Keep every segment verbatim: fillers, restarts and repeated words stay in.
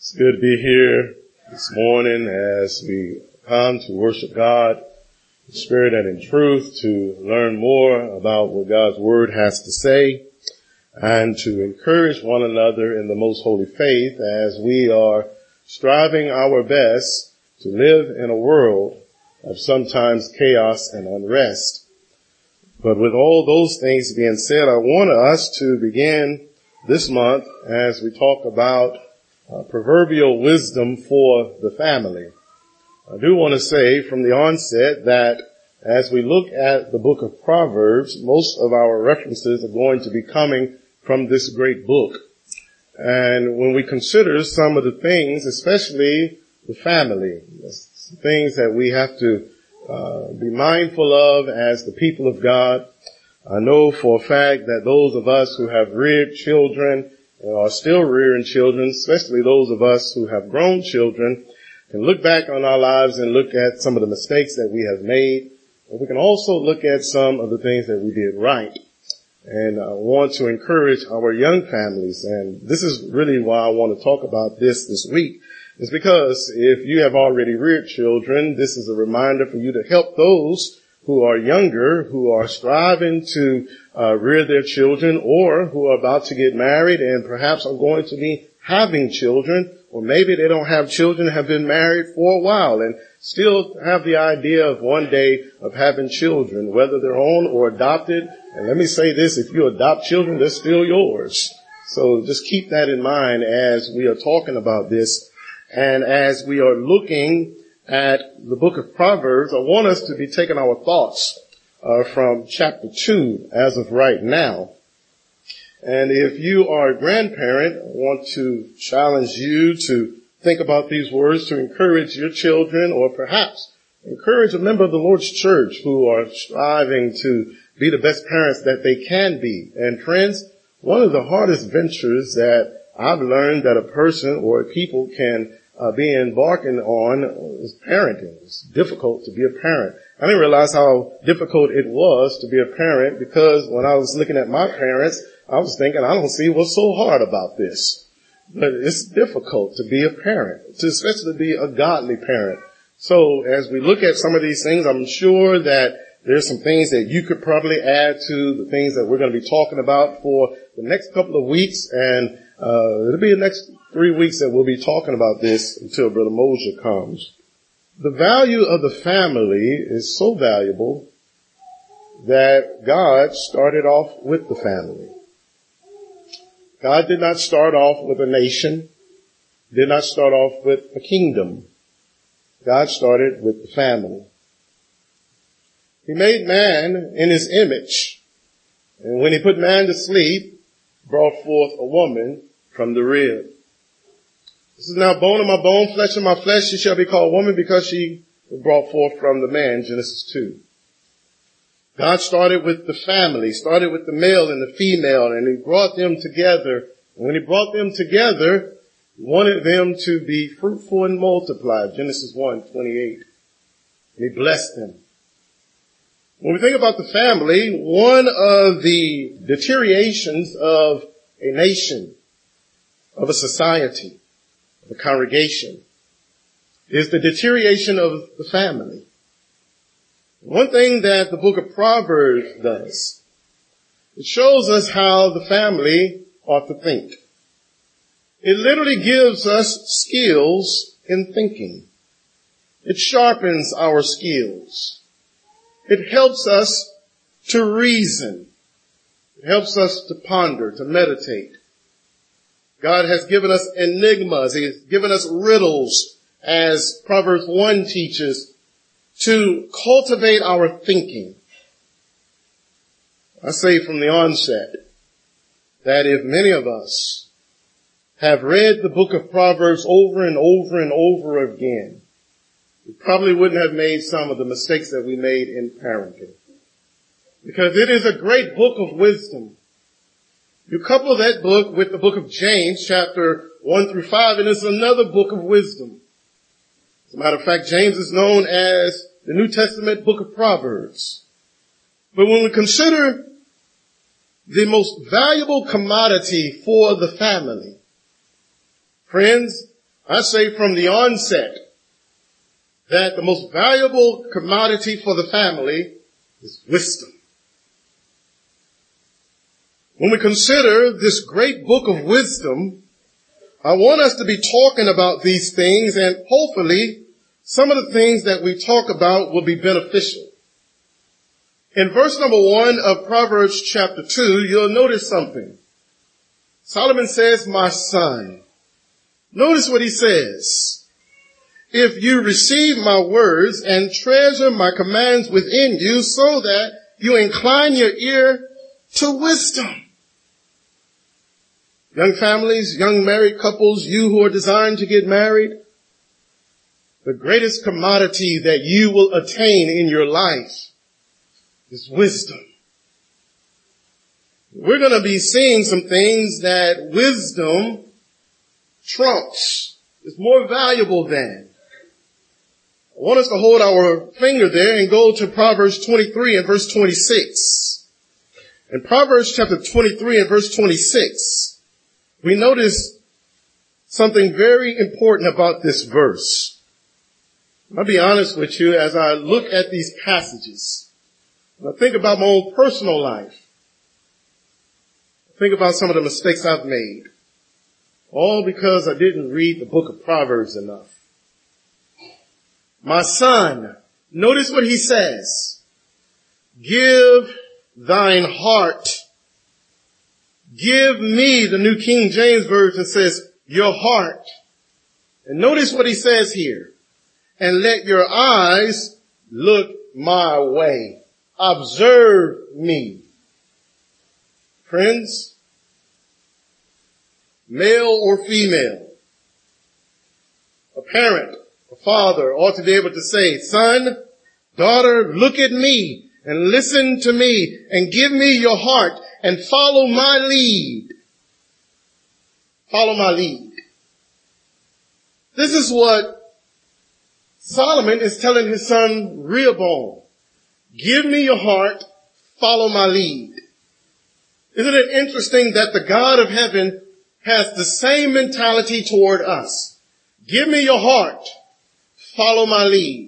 It's good to be here this morning as we come to worship God in spirit and in truth, to learn more about what God's Word has to say, and to encourage one another in the most holy faith as we are striving our best to live in a world of sometimes chaos and unrest. But with all those things being said, I want us to begin this month as we talk about Uh, proverbial wisdom for the family. I do want to say from the onset that as we look at the book of Proverbs, most of our references are going to be coming from this great book. And when we consider some of the things, especially the family, things that we have to uh, be mindful of as the people of God, I know for a fact that those of us who have reared children are still rearing children, especially those of us who have grown children, can look back on our lives and look at some of the mistakes that we have made. But we can also look at some of the things that we did right. And I want to encourage our young families, and this is really why I want to talk about this this week, is because if you have already reared children, this is a reminder for you to help those who are younger, who are striving to uh, rear their children, or who are about to get married and perhaps are going to be having children, or maybe they don't have children, have been married for a while and still have the idea of one day of having children, whether their own or adopted. And let me say this, if you adopt children, they're still yours. So just keep that in mind as we are talking about this. And as we are looking at the book of Proverbs, I want us to be taking our thoughts uh, from chapter two as of right now. And if you are a grandparent, I want to challenge you to think about these words to encourage your children, or perhaps encourage a member of the Lord's church who are striving to be the best parents that they can be. And friends, one of the hardest ventures that I've learned that a person or people can Uh, be embarking on is parenting. It's difficult to be a parent. I didn't realize how difficult it was to be a parent, because when I was looking at my parents, I was thinking, I don't see what's so hard about this. But it's difficult to be a parent, to especially be a godly parent. So as we look at some of these things, I'm sure that there's some things that you could probably add to the things that we're going to be talking about for the next couple of weeks. And uh, it'll be the next three weeks that we'll be talking about this until Brother Mosier comes. The value of the family is so valuable that God started off with the family. God did not start off with a nation, did not start off with a kingdom. God started with the family. He made man in his image, and when he put man to sleep, brought forth a woman from the rib. This is now bone of my bone, flesh of my flesh. She shall be called woman because she was brought forth from the man, Genesis two. God started with the family, started with the male and the female, and he brought them together. And when he brought them together, he wanted them to be fruitful and multiply, Genesis one twenty-eight. And he blessed them. When we think about the family, one of the deteriorations of a nation, of a society, of a congregation, is the deterioration of the family. One thing that the book of Proverbs does, it shows us how the family ought to think. It literally gives us skills in thinking. It sharpens our skills. It helps us to reason. It helps us to ponder, to meditate. God has given us enigmas. He has given us riddles, as Proverbs one teaches, to cultivate our thinking. I say from the onset that if many of us have read the book of Proverbs over and over and over again, we probably wouldn't have made some of the mistakes that we made in parenting. Because it is a great book of wisdom. You couple that book with the book of James, chapter one through five, and it's another book of wisdom. As a matter of fact, James is known as the New Testament book of Proverbs. But when we consider the most valuable commodity for the family, friends, I say from the onset that the most valuable commodity for the family is wisdom. When we consider this great book of wisdom, I want us to be talking about these things, and hopefully some of the things that we talk about will be beneficial. In verse number one of Proverbs chapter two, you'll notice something. Solomon says, my son. Notice what he says. If you receive my words and treasure my commands within you so that you incline your ear to wisdom. Young families, young married couples, you who are desiring to get married, the greatest commodity that you will attain in your life is wisdom. We're going to be seeing some things that wisdom trumps, is more valuable than. I want us to hold our finger there and go to Proverbs twenty-three and verse twenty-six. In Proverbs chapter twenty-three and verse twenty-six, we notice something very important about this verse. I'll be honest with you, as I look at these passages, and I think about my own personal life, I think about some of the mistakes I've made, all because I didn't read the book of Proverbs enough. My son, notice what he says. Give thine heart. Give me, the New King James Version says, your heart. And notice what he says here. And let your eyes look my way. Observe me. Friends, male or female, a parent, a father ought to be able to say, son, daughter, look at me and listen to me and give me your heart and follow my lead. Follow my lead. This is what Solomon is telling his son Rehoboam. Give me your heart, follow my lead. Isn't it interesting that the God of heaven has the same mentality toward us? Give me your heart, follow my lead.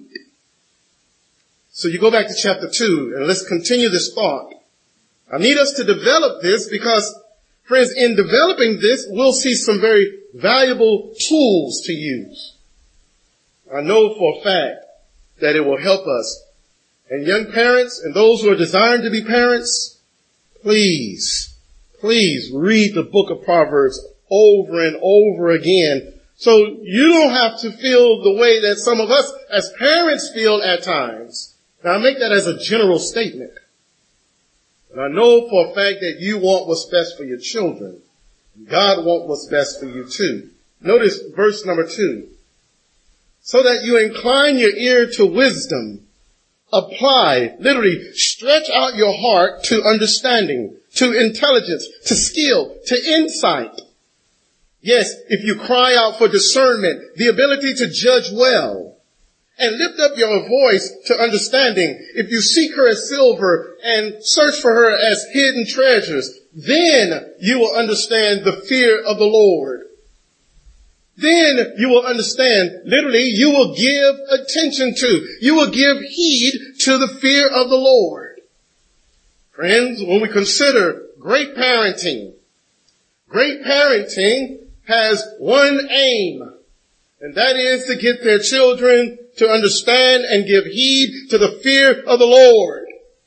So you go back to chapter two and let's continue this thought. I need us to develop this because, friends, in developing this, we'll see some very valuable tools to use. I know for a fact that it will help us. And young parents and those who are desiring to be parents, please, please read the book of Proverbs over and over again so you don't have to feel the way that some of us as parents feel at times. Now, I make that as a general statement. And I know for a fact that you want what's best for your children. God wants what's best for you too. Notice verse number two. So that you incline your ear to wisdom. Apply, literally, stretch out your heart to understanding, to intelligence, to skill, to insight. Yes, if you cry out for discernment, the ability to judge well, and lift up your voice to understanding, if you seek her as silver and search for her as hidden treasures, then you will understand the fear of the Lord. Then you will understand, literally, you will give attention to, you will give heed to the fear of the Lord. Friends, when we consider great parenting, great parenting has one aim, and that is to get their children to understand and give heed to the fear of the Lord.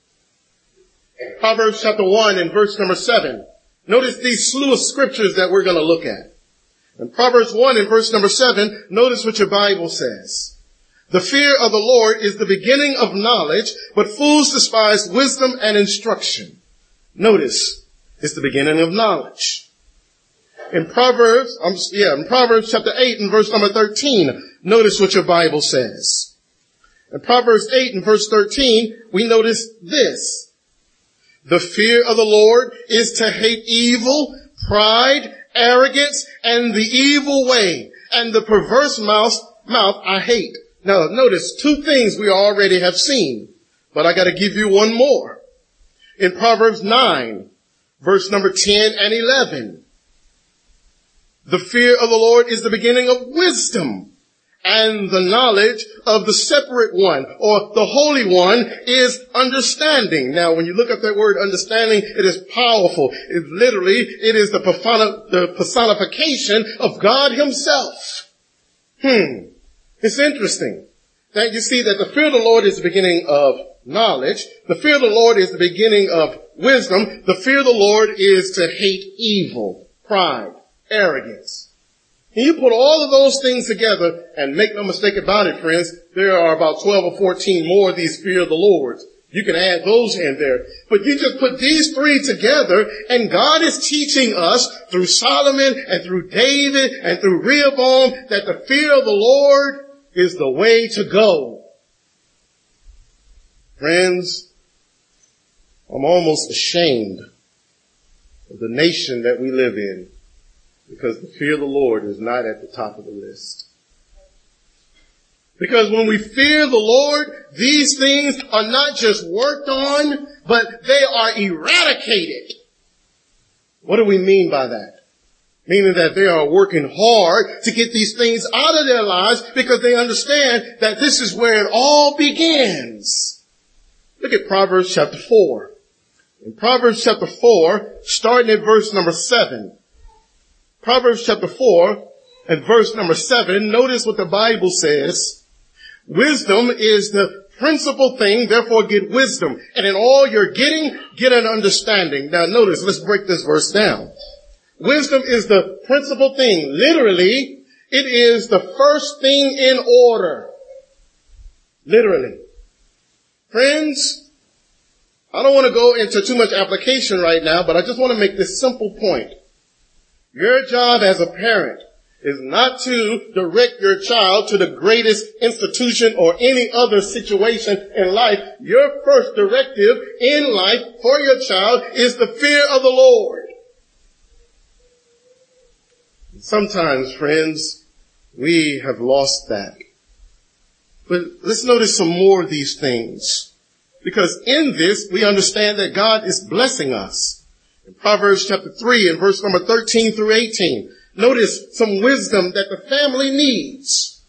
Proverbs chapter one and verse number seven. Notice these slew of scriptures that we're going to look at. In Proverbs one and verse number seven, notice what your Bible says. The fear of the Lord is the beginning of knowledge, but fools despise wisdom and instruction. Notice, it's the beginning of knowledge. In Proverbs, um, yeah, in Proverbs chapter eight and verse number thirteen, notice what your Bible says. In Proverbs eight and verse thirteen, we notice this. The fear of the Lord is to hate evil, pride, arrogance, and the evil way, and the perverse mouth, mouth I hate. Now, notice two things we already have seen, but I got to give you one more. In Proverbs nine, verse number ten and eleven, The fear of the Lord is the beginning of wisdom. And the knowledge of the separate one or the Holy One is understanding. Now, when you look up that word understanding, it is powerful. It literally, it is the, persona, the personification of God himself. Hmm. It's interesting that you see that the fear of the Lord is the beginning of knowledge. The fear of the Lord is the beginning of wisdom. The fear of the Lord is to hate evil, pride, arrogance. And you put all of those things together, and make no mistake about it, friends, there are about twelve or fourteen more of these fear of the Lord. You can add those in there. But you just put these three together, and God is teaching us through Solomon and through David and through Rehoboam that the fear of the Lord is the way to go. Friends, I'm almost ashamed of the nation that we live in, because the fear of the Lord is not at the top of the list. Because when we fear the Lord, these things are not just worked on, but they are eradicated. What do we mean by that? Meaning that they are working hard to get these things out of their lives because they understand that this is where it all begins. Look at Proverbs chapter four. In Proverbs chapter four, starting at verse number seven. Proverbs chapter four and verse number seven, notice what the Bible says. Wisdom is the principal thing, therefore get wisdom. And in all you're getting, get an understanding. Now notice, let's break this verse down. Wisdom is the principal thing. Literally, it is the first thing in order. Literally. Friends, I don't want to go into too much application right now, but I just want to make this simple point. Your job as a parent is not to direct your child to the greatest institution or any other situation in life. Your first directive in life for your child is the fear of the Lord. Sometimes, friends, we have lost that. But let's notice some more of these things. Because in this, we understand that God is blessing us. In Proverbs chapter three and verse number thirteen through eighteen, notice some wisdom that the family needs.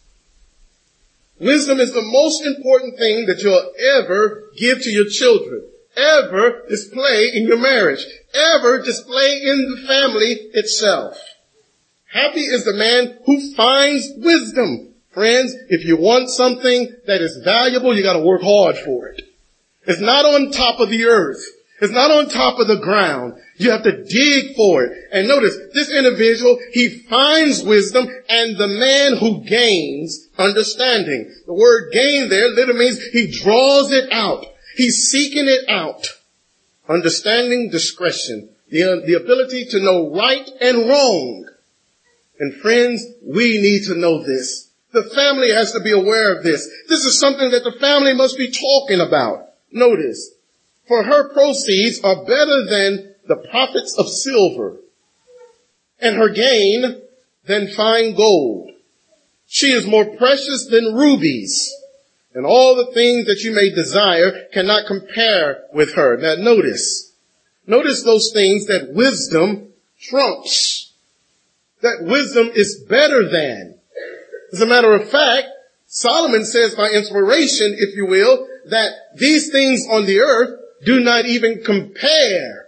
Wisdom is the most important thing that you'll ever give to your children, ever display in your marriage, ever display in the family itself. Happy is the man who finds wisdom. Friends, if you want something that is valuable, you got to work hard for it. It's not on top of the earth. It's not on top of the ground. You have to dig for it. And notice, this individual, he finds wisdom, and the man who gains understanding. The word gain there literally means he draws it out. He's seeking it out. Understanding, discretion, the, the ability to know right and wrong. And friends, we need to know this. The family has to be aware of this. This is something that the family must be talking about. Notice, for her proceeds are better than the profits of silver, and her gain than fine gold. She is more precious than rubies, and all the things that you may desire cannot compare with her. Now notice, notice those things that wisdom trumps, that wisdom is better than. As a matter of fact, Solomon says by inspiration, if you will, that these things on the earth do not even compare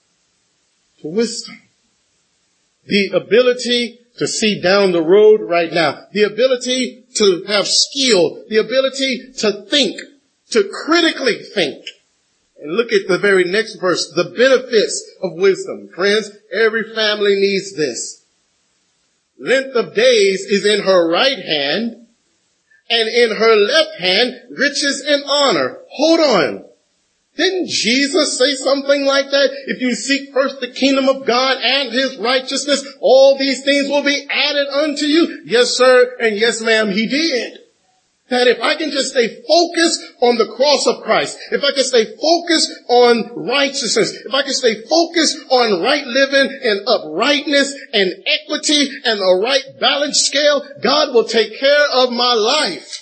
to wisdom. The ability to see down the road right now, the ability to have skill, the ability to think, to critically think. And look at the very next verse, the benefits of wisdom. Friends, every family needs this. Length of days is in her right hand, and in her left hand, riches and honor. Hold on. Didn't Jesus say something like that? If you seek first the kingdom of God and his righteousness, all these things will be added unto you. Yes, sir, and yes, ma'am, he did. That if I can just stay focused on the cross of Christ, if I can stay focused on righteousness, if I can stay focused on right living and uprightness and equity and a right balance scale, God will take care of my life.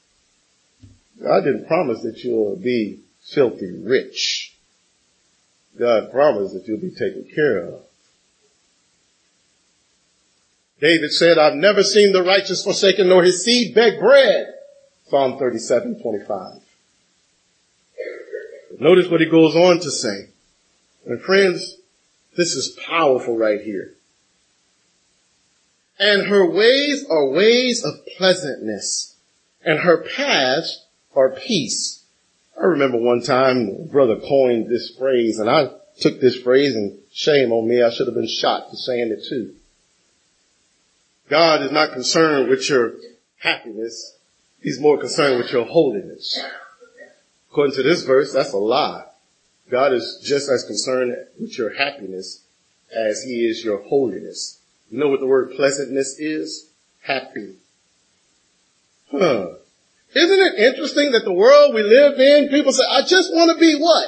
God didn't promise that you'll be filthy rich. God promised that you'll be taken care of. David said, I've never seen the righteous forsaken nor his seed beg bread. Psalm thirty-seven twenty-five. Notice what he goes on to say. And friends, this is powerful right here. And her ways are ways of pleasantness, and her paths are peace. I remember one time brother coined this phrase, and I took this phrase, and shame on me, I should have been shot for saying it too. God is not concerned with your happiness. He's more concerned with your holiness. According to this verse, that's a lie. God is just as concerned with your happiness as he is your holiness. You know what the word pleasantness is? Happy. Huh. Isn't it interesting that the world we live in, people say, I just want to be what?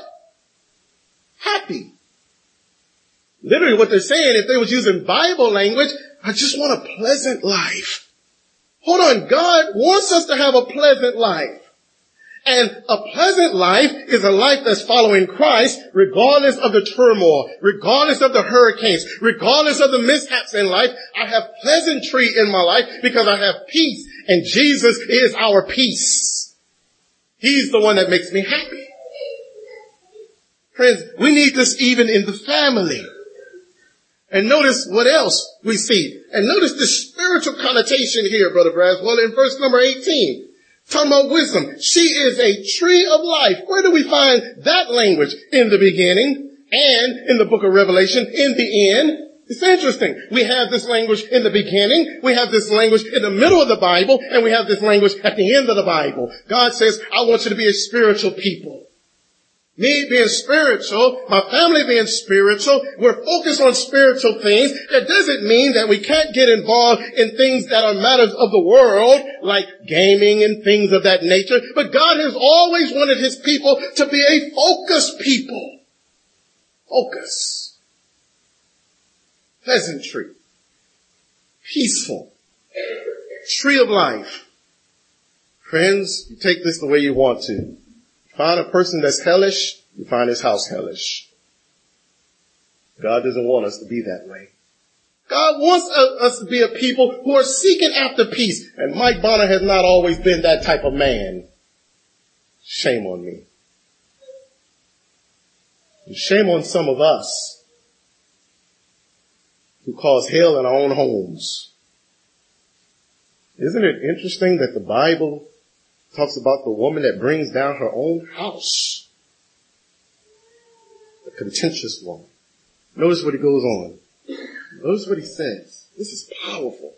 Happy. Literally what they're saying, if they was using Bible language, I just want a pleasant life. Hold on, God wants us to have a pleasant life. And a pleasant life is a life that's following Christ regardless of the turmoil, regardless of the hurricanes, regardless of the mishaps in life. I have pleasantry in my life because I have peace, and Jesus is our peace. He's the one that makes me happy. Friends, we need this even in the family. And notice what else we see. And notice the spiritual connotation here, Brother Braswell, in verse number eighteen. Talking about wisdom. She is a tree of life. Where do we find that language? In the beginning and in the book of Revelation, in the end. It's interesting. We have this language in the beginning, we have this language in the middle of the Bible, and we have this language at the end of the Bible. God says, I want you to be a spiritual people. Me being spiritual, my family being spiritual, we're focused on spiritual things. That doesn't mean that we can't get involved in things that are matters of the world, like gaming and things of that nature. But God has always wanted his people to be a focused people. Focus. Pleasantry. Peaceful. Tree of life. Friends, you take this the way you want to. Find a person that's hellish, you find his house hellish. God doesn't want us to be that way. God wants us to be a people who are seeking after peace. And Mike Bonner has not always been that type of man. Shame on me. And shame on some of us who cause hell in our own homes. Isn't it interesting that the Bible talks about the woman that brings down her own house? The contentious woman. Notice what he goes on. Notice what he says. This is powerful.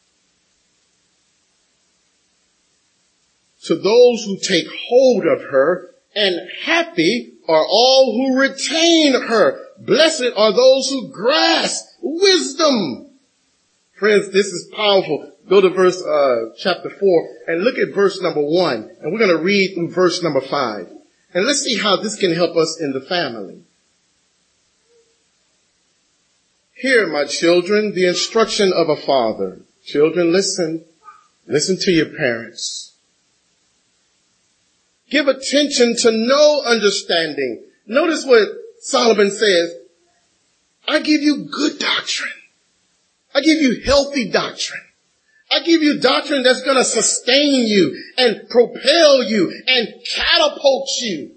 To those who take hold of her, and happy are all who retain her. Blessed are those who grasp wisdom. Friends, this is powerful. Go to verse, uh, chapter four and look at verse number one. And we're going to read through verse number five. And let's see how this can help us in the family. Hear, my children, the instruction of a father. Children, listen. Listen to your parents. Give attention to no understanding. Notice what Solomon says. I give you good doctrine. I give you healthy doctrine. I give you doctrine that's going to sustain you and propel you and catapult you.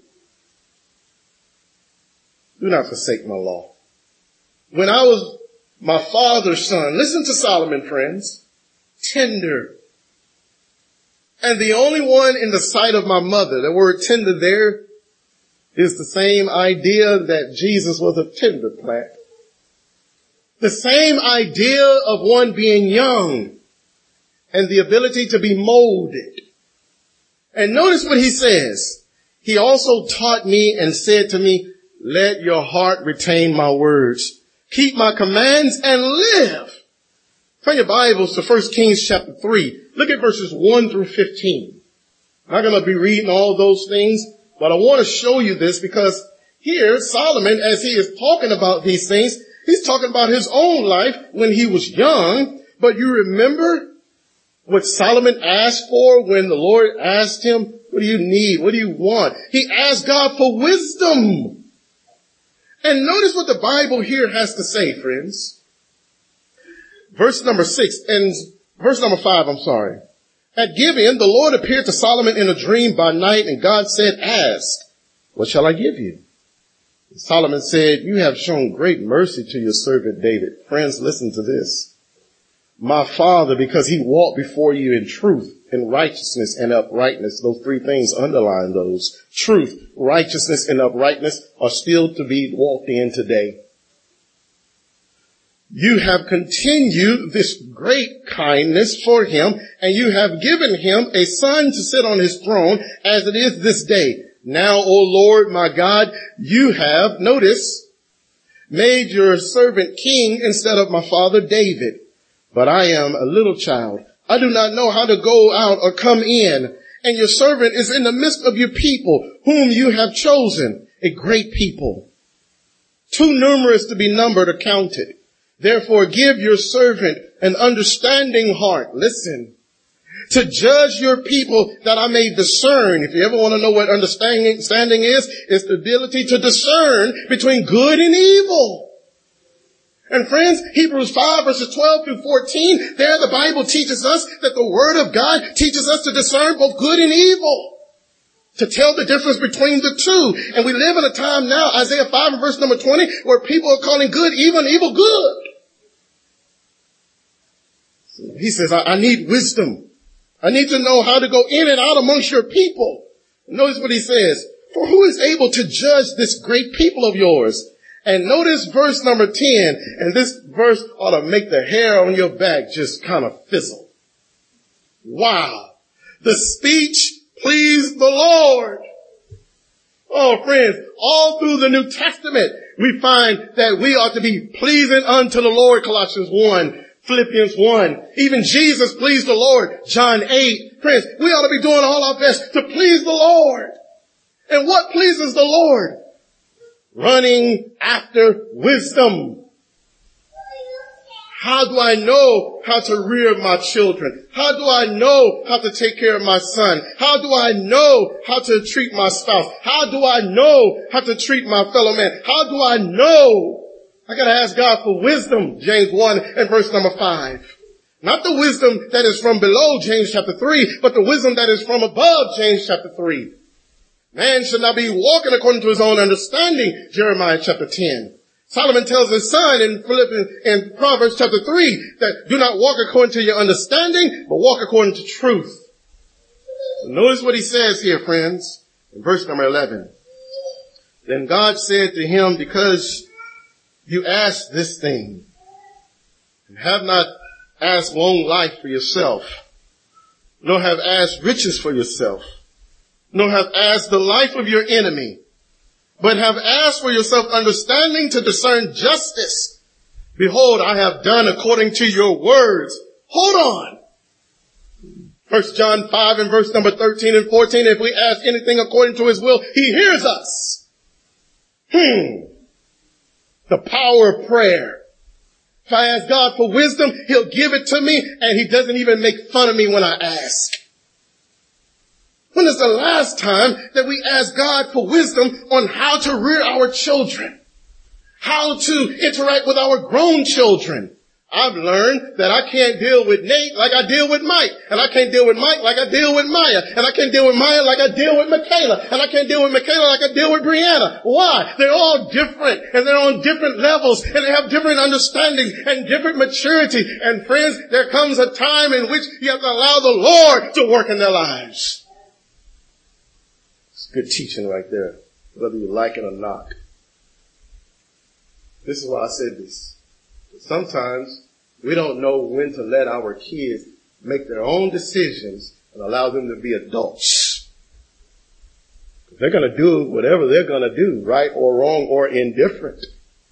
Do not forsake my law. When I was my father's son, listen to Solomon, friends, tender. And the only one in the sight of my mother, the word tender there is the same idea that Jesus was a tender plant. The same idea of one being young and the ability to be molded. And notice what he says. He also taught me and said to me, let your heart retain my words. Keep my commands and live. Turn your Bibles to First Kings chapter three. Look at verses one through fifteen. I'm not going to be reading all those things, but I want to show you this because here Solomon, as he is talking about these things, he's talking about his own life when he was young. But you remember what Solomon asked for when the Lord asked him, what do you need? What do you want? He asked God for wisdom. And notice what the Bible here has to say, friends. Verse number six and verse number five, I'm sorry. At Gibeon, the Lord appeared to Solomon in a dream by night, and God said, ask, what shall I give you? And Solomon said, you have shown great mercy to your servant David. Friends, listen to this. My father, because he walked before you in truth, in righteousness and uprightness. Those three things, underline those. Truth, righteousness, and uprightness are still to be walked in today. You have continued this great kindness for him, and you have given him a son to sit on his throne as it is this day. Now, O Lord, my God, you have, notice, made your servant king instead of my father David. But I am a little child. I do not know how to go out or come in. And your servant is in the midst of your people, whom you have chosen, a great people, too numerous to be numbered or counted. Therefore, give your servant an understanding heart. Listen. To judge your people that I may discern. If you ever want to know what understanding standing is, it's the ability to discern between good and evil. And friends, Hebrews five verses twelve through fourteen, there the Bible teaches us that the Word of God teaches us to discern both good and evil. To tell the difference between the two. And we live in a time now, Isaiah five and verse number twenty, where people are calling good evil and evil good. He says, I, I need wisdom. I need to know how to go in and out amongst your people. Notice what he says. For who is able to judge this great people of yours? And notice verse number ten. And this verse ought to make the hair on your back just kind of fizzle. Wow. The speech pleased the Lord. Oh, friends, all through the New Testament, we find that we ought to be pleasing unto the Lord, Colossians one. Philippians one. Even Jesus pleased the Lord. John eight. Friends, we ought to be doing all our best to please the Lord. And what pleases the Lord? Running after wisdom. How do I know how to rear my children? How do I know how to take care of my son? How do I know how to treat my spouse? How do I know how to treat my fellow man? How do I know? I gotta ask God for wisdom, James one and verse number five. Not the wisdom that is from below, James chapter three, but the wisdom that is from above, James chapter three. Man should not be walking according to his own understanding, Jeremiah chapter ten. Solomon tells his son in Philippians, in Proverbs chapter three, that do not walk according to your understanding, but walk according to truth. So notice what he says here, friends, in verse number eleven. Then God said to him, because you asked this thing, and have not asked long life for yourself, nor have asked riches for yourself, nor have asked the life of your enemy, but have asked for yourself understanding to discern justice. Behold, I have done according to your words. Hold on. First John five and verse number thirteen and fourteen, if we ask anything according to his will, he hears us. Hmm. The power of prayer. If I ask God for wisdom, he'll give it to me, and he doesn't even make fun of me when I ask. When is the last time that we asked God for wisdom on how to rear our children? How to interact with our grown children? I've learned that I can't deal with Nate like I deal with Mike. And I can't deal with Mike like I deal with Maya. And I can't deal with Maya like I deal with Michaela. And I can't deal with Michaela like I deal with Brianna. Why? They're all different. And they're on different levels. And they have different understanding and different maturity. And friends, there comes a time in which you have to allow the Lord to work in their lives. It's good teaching right there, whether you like it or not. This is why I said this. Sometimes we don't know when to let our kids make their own decisions and allow them to be adults. They're going to do whatever they're going to do, right or wrong or indifferent.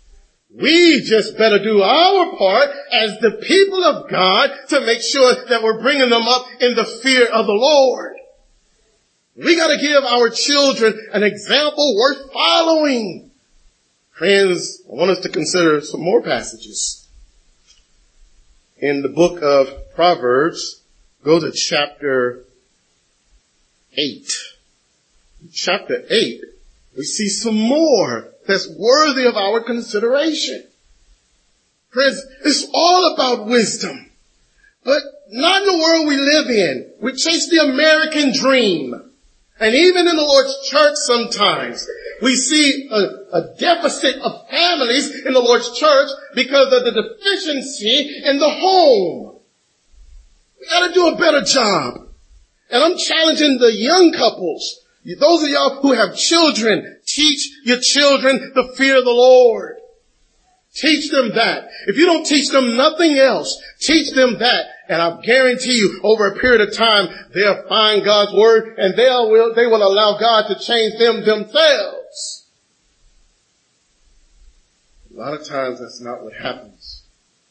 We just better do our part as the people of God to make sure that we're bringing them up in the fear of the Lord. We got to give our children an example worth following. Friends, I want us to consider some more passages. In the book of Proverbs, go to chapter eight. Chapter eight, we see some more that's worthy of our consideration. Friends, it's all about wisdom. But not in the world we live in. We chase the American dream. And even in the Lord's church sometimes, we see a, a deficit of families in the Lord's church because of the deficiency in the home. We gotta do a better job. And I'm challenging the young couples. Those of y'all who have children, teach your children the fear of the Lord. Teach them that. If you don't teach them nothing else, teach them that. And I guarantee you, over a period of time, they'll find God's word and they will, they will allow God to change them themselves. A lot of times that's not what happens.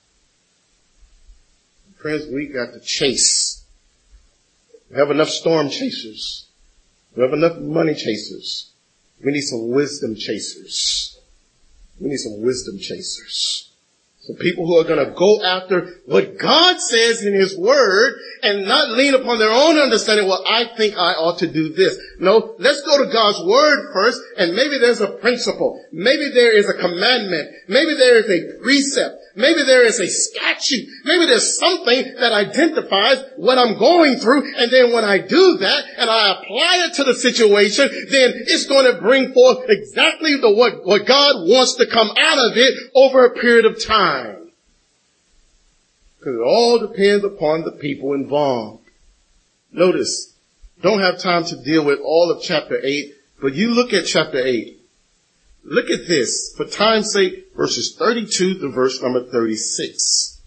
Friends, we got to chase. We have enough storm chasers. We have enough money chasers. We need some wisdom chasers. We need some wisdom chasers. Some people who are going to go after what God says in His Word and not lean upon their own understanding. Well, I think I ought to do this. No, let's go to God's Word first, and maybe there's a principle. Maybe there is a commandment. Maybe there is a precept. Maybe there is a statute. Maybe there's something that identifies what I'm going through, and then when I do that and I apply it to the situation, then it's going to bring forth exactly the what, what God wants to come out of it over a period of time. Because it all depends upon the people involved. Notice, don't have time to deal with all of chapter eight, but you look at chapter eight. Look at this, for time's sake, verses thirty-two to verse number thirty-six.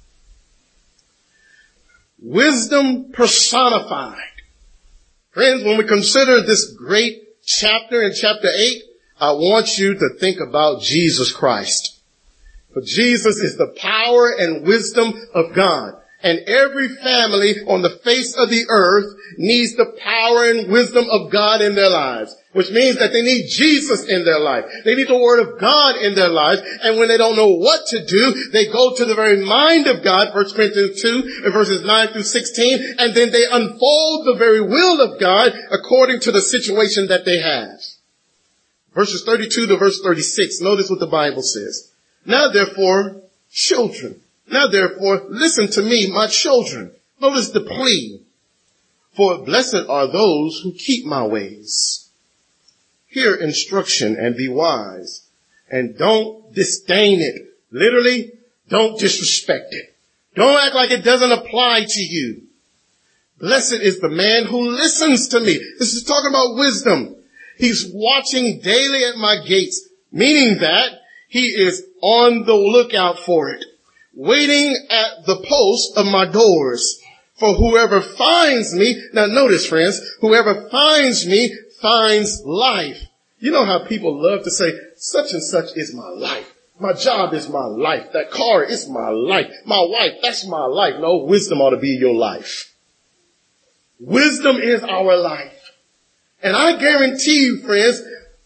Wisdom personified. Friends, when we consider this great chapter in chapter eight, I want you to think about Jesus Christ. For Jesus is the power and wisdom of God. And every family on the face of the earth needs the power and wisdom of God in their lives, which means that they need Jesus in their life. They need the Word of God in their lives. And when they don't know what to do, they go to the very mind of God, First Corinthians two, and verses nine through sixteen, and then they unfold the very will of God according to the situation that they have. Verses thirty-two to verse thirty-six, notice what the Bible says. Now therefore, children, now therefore, listen to me, my children. Notice the plea. For blessed are those who keep my ways. Hear instruction and be wise. And don't disdain it. Literally, don't disrespect it. Don't act like it doesn't apply to you. Blessed is the man who listens to me. This is talking about wisdom. He's watching daily at my gates, meaning that he is on the lookout for it. Waiting at the post of my doors. For whoever finds me, now notice friends, whoever finds me finds life. You know how people love to say, such and such is my life. My job is my life. That car is my life. My wife, that's my life. No, wisdom ought to be your life. Wisdom is our life. And I guarantee you, friends,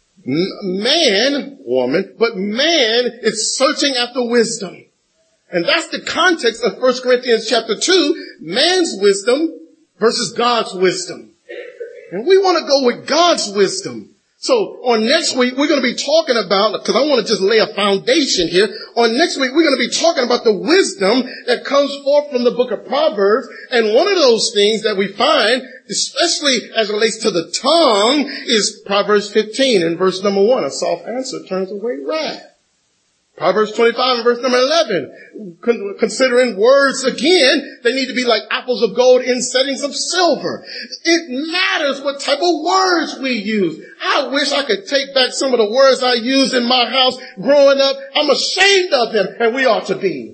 man, woman, but man is searching after wisdom. And that's the context of First Corinthians chapter two, man's wisdom versus God's wisdom. And we want to go with God's wisdom. So on next week, we're going to be talking about, because I want to just lay a foundation here. On next week, we're going to be talking about the wisdom that comes forth from the book of Proverbs. And one of those things that we find, especially as it relates to the tongue, is Proverbs fifteen in verse number one. A soft answer turns away wrath. Proverbs twenty-five and verse number eleven, con- considering words again, they need to be like apples of gold in settings of silver. It matters what type of words we use. I wish I could take back some of the words I used in my house growing up. I'm ashamed of them, and we ought to be.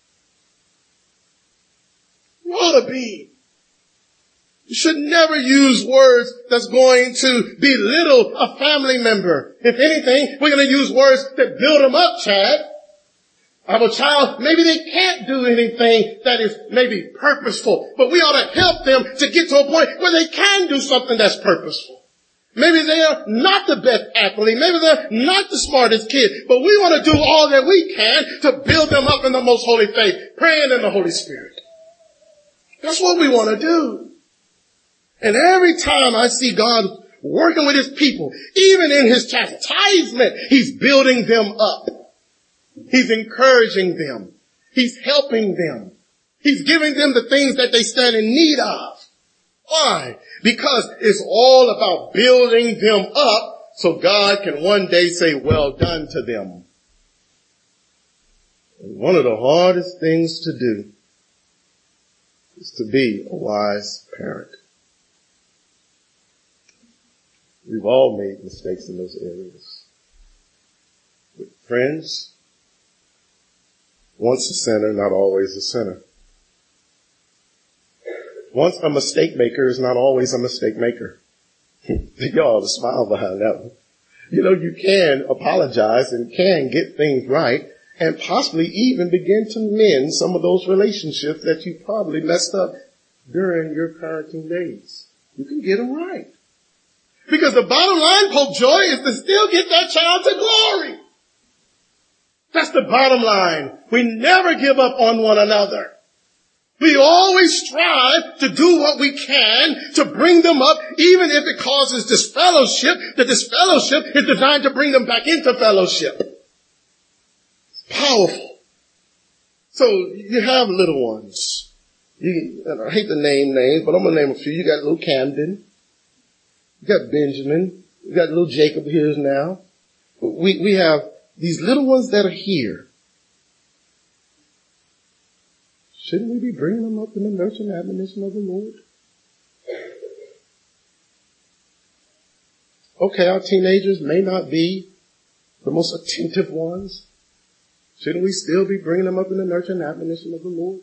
We ought to be. You should never use words that's going to belittle a family member. If anything, we're going to use words that build them up, Chad. I have a child, maybe they can't do anything that is maybe purposeful, but we ought to help them to get to a point where they can do something that's purposeful. Maybe they are not the best athlete, maybe they're not the smartest kid, but we want to do all that we can to build them up in the most holy faith, praying in the Holy Spirit. That's what we want to do. And every time I see God's working with his people. Even in his chastisement, he's building them up. He's encouraging them. He's helping them. He's giving them the things that they stand in need of. Why? Because it's all about building them up so God can one day say, well done to them. And one of the hardest things to do is to be a wise parent. We've all made mistakes in those areas. With friends, once a sinner, not always a sinner. Once a mistake maker is not always a mistake maker. Y'all, the smile behind that one. You know, you can apologize and can get things right and possibly even begin to mend some of those relationships that you probably messed up during your parenting days. You can get them right. Because the bottom line, Pope Joy, is to still get that child to glory. That's the bottom line. We never give up on one another. We always strive to do what we can to bring them up, even if it causes disfellowship, that this fellowship is designed to bring them back into fellowship. It's powerful. So you have little ones. You, and I hate to name names, but I'm going to name a few. You got little Camden. You got Benjamin. You got little Jacob here now. We, we have these little ones that are here. Shouldn't we be bringing them up in the nurture and admonition of the Lord? Okay, our teenagers may not be the most attentive ones. Shouldn't we still be bringing them up in the nurture and admonition of the Lord?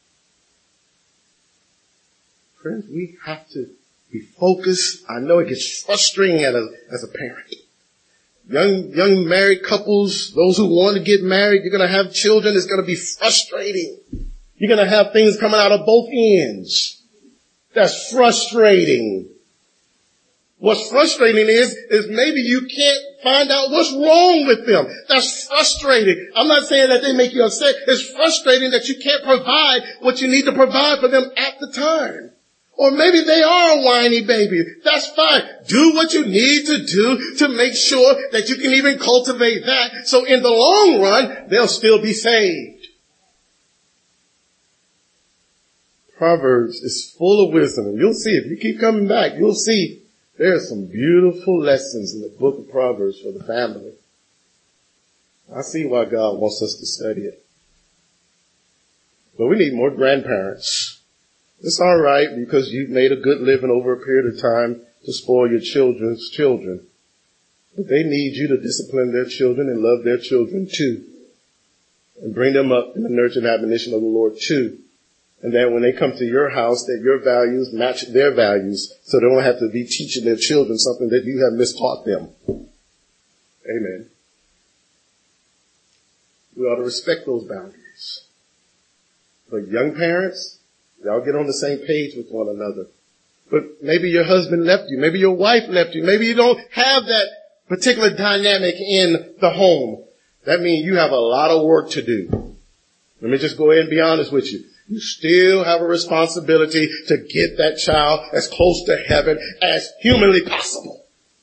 Friends, we have to be focused. I know it gets frustrating as a, as a parent. Young, young married couples, those who want to get married, you're going to have children, it's going to be frustrating. You're going to have things coming out of both ends. That's frustrating. What's frustrating is, is maybe you can't find out what's wrong with them. That's frustrating. I'm not saying that they make you upset. It's frustrating that you can't provide what you need to provide for them at the time. Or maybe they are a whiny baby. That's fine. Do what you need to do to make sure that you can even cultivate that. So in the long run, they'll still be saved. Proverbs is full of wisdom. And you'll see, if you keep coming back, you'll see there are some beautiful lessons in the book of Proverbs for the family. I see why God wants us to study it. But we need more grandparents. It's all right because you've made a good living over a period of time to spoil your children's children. But they need you to discipline their children and love their children too. And bring them up in the nurture and admonition of the Lord too. And that when they come to your house, that your values match their values so they don't have to be teaching their children something that you have mistaught them. Amen. We ought to respect those boundaries. But young parents, y'all get on the same page with one another. But maybe your husband left you. Maybe your wife left you. Maybe you don't have that particular dynamic in the home. That means you have a lot of work to do. Let me just go ahead and be honest with you. You still have a responsibility to get that child as close to heaven as humanly possible.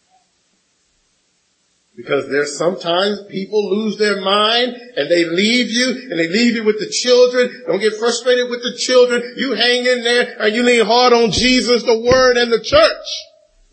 Because there's sometimes people lose their mind and they leave you and they leave you with the children. Don't get frustrated with the children. You hang in there and you lean hard on Jesus, the Word, and the church.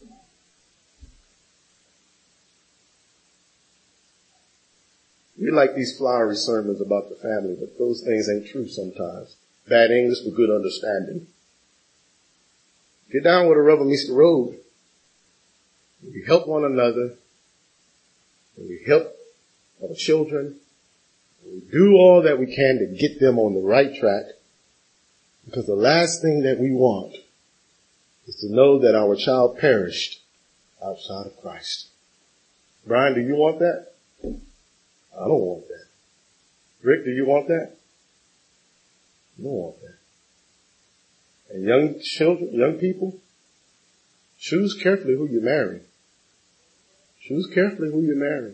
We like these flowery sermons about the family, but those things ain't true sometimes. Bad English for good understanding. Get down where the rubber meets the road. We help one another. And we help our children. And we do all that we can to get them on the right track. Because the last thing that we want is to know that our child perished outside of Christ. Brian, do you want that? I don't want that. Rick, do you want that? You don't want that. And young children, young people, choose carefully who you marry. Choose carefully who you marry.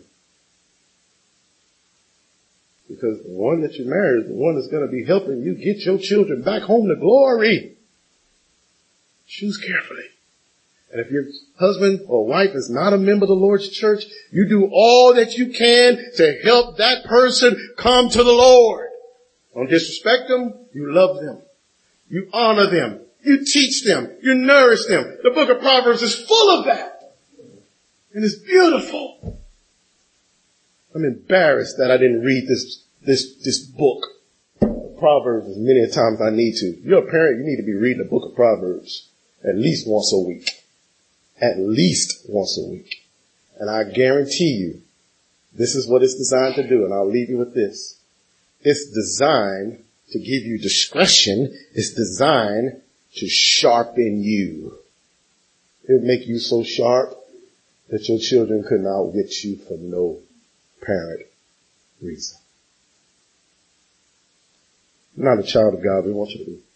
Because the one that you marry is the one that's going to be helping you get your children back home to glory. Choose carefully. And if your husband or wife is not a member of the Lord's church, you do all that you can to help that person come to the Lord. Don't disrespect them. You love them. You honor them. You teach them. You nourish them. The book of Proverbs is full of that. And it's beautiful. I'm embarrassed that I didn't read this, this, this book of Proverbs as many times as I need to. If you're a parent, you need to be reading the book of Proverbs at least once a week. At least once a week. And I guarantee you, this is what it's designed to do. And I'll leave you with this. It's designed to give you discretion. It's designed to sharpen you. It would make you so sharp that your children couldn't outwit you for no apparent reason. You're not a child of God. We want you to be.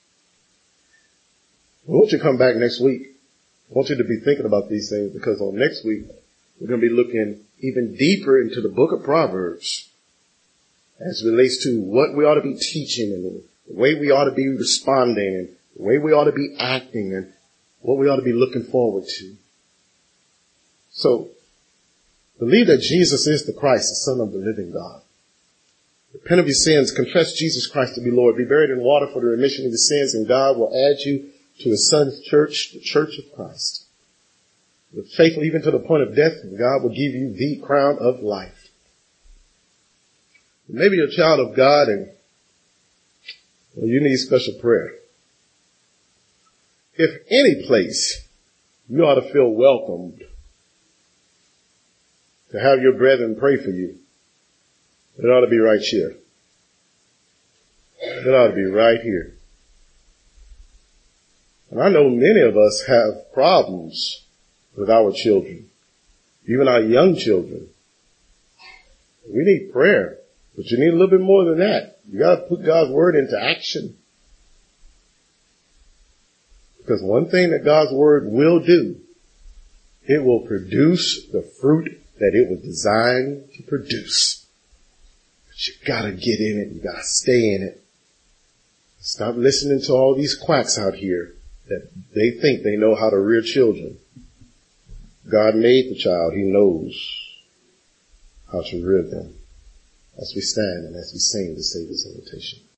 We want you to come back next week. I want you to be thinking about these things, because on next week, we're going to be looking even deeper into the book of Proverbs as it relates to what we ought to be teaching and the way we ought to be responding and the way we ought to be acting and what we ought to be looking forward to. So, believe that Jesus is the Christ, the Son of the living God. Repent of your sins, confess Jesus Christ to be Lord, be buried in water for the remission of your sins, and God will add you to his son's church, the church of Christ. Be faithful even to the point of death, and God will give you the crown of life. Maybe you're a child of God and well, you need special prayer. If any place you ought to feel welcomed to have your brethren pray for you, it ought to be right here. It ought to be right here. And I know many of us have problems with our children, even our young children. We need prayer, but you need a little bit more than that. You got to put God's word into action. Because one thing that God's word will do, it will produce the fruit that it was designed to produce. But you got to get in it. You got to stay in it. Stop listening to all these quacks out here that they think they know how to rear children. God made the child. He knows how to rear them. As we stand and as we sing the Savior's invitation.